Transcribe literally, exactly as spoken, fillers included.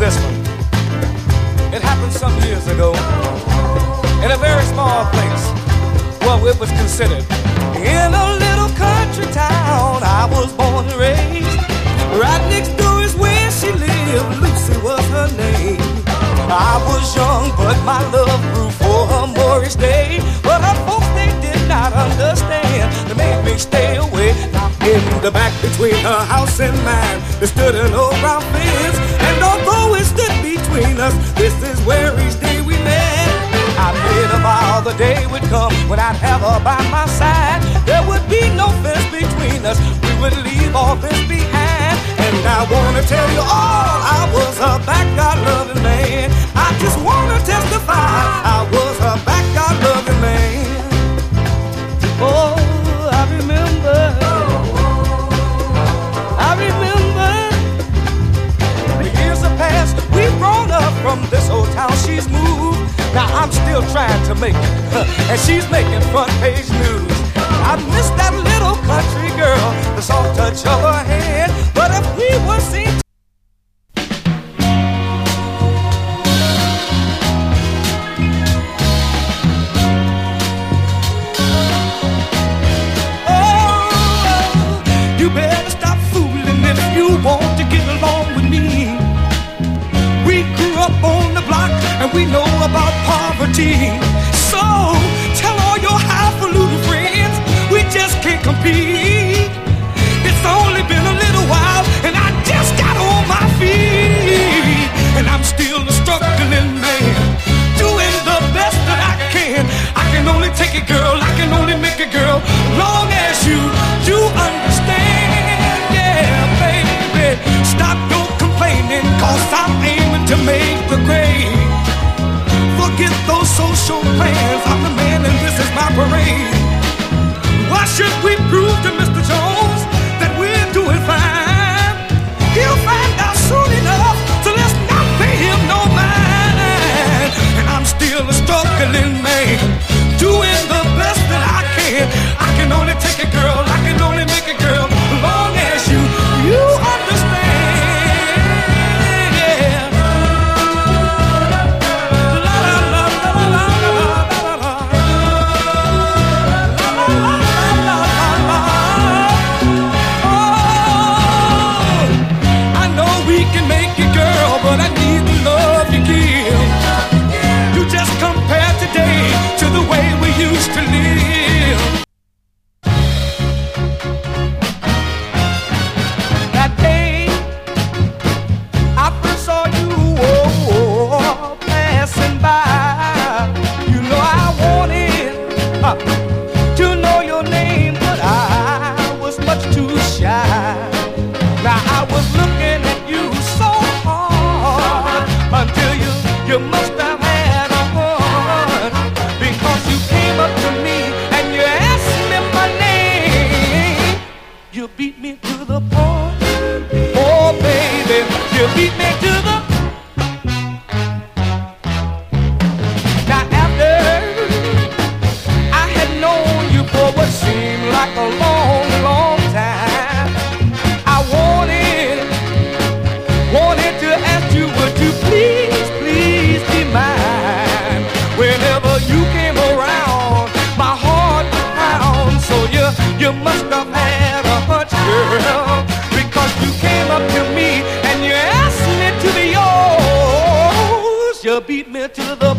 this one. It happened some years ago in a very small place. Well, it was considered in a little country town. I was born and raised. Right next door is where she lived. Lucy was her name. I was young, but my love grew for her more each day. But her folks, they did not understand. They made me stay away. Now in the back between her house and mine, there stood an old brown fence. And although it stood between us, this is where each day we met. I made a vow the day would come when I'd have her by my side. There would be no fence between us. We would leave all this behind. And I wanna tell you all, I was her backyard loving man. I just wanna testify, I was her backyard loving man. Oh, I remember, I remember. The years have passed, we've grown up from this old town she's moved. Now I'm still trying to make it, and she's making front page news. I miss that little country girl, the soft touch of her hand. But if we were seen oh, you better stop fooling if you want to get along with me. We grew up on the block and we know about poverty. So tell all your highfalutin friends we just can't compete. It's only been a little while and I just got on my feet. And I'm still a struggling man, doing the best that I can. I can only take it, girl, I can only make it, girl, long as you, you understand. Yeah, baby, stop your complaining, cause I'm aiming to make the grade. Forget those social plans, I'm the man and this is my parade. Why should we prove to Mister Jones that we're doing fine? He'll find out soon enough, so let's not pay him no mind. And I'm still a struggling man, doing the best that I can. I can only take it, girl, I can only make it, girl, long as you, you understand. But I need the love you give. You just compare today to the way we used to live. That day I first saw you oh, passing by. You know I wanted uh, to know your name, but I was much too shy. Now I was looking at you so hard until you, you must have had a heart, because you came up to me and you asked me my name. You beat me to the punch, oh baby, you beat me to the. Now after I had known you for what seemed like a long, long time, I wanted, wanted to ask you, would you please, please be mine? Whenever you came around, my heart would pound. So you, you must have had a hunch, girl, because you came up to me and you asked me to be yours. You beat me to the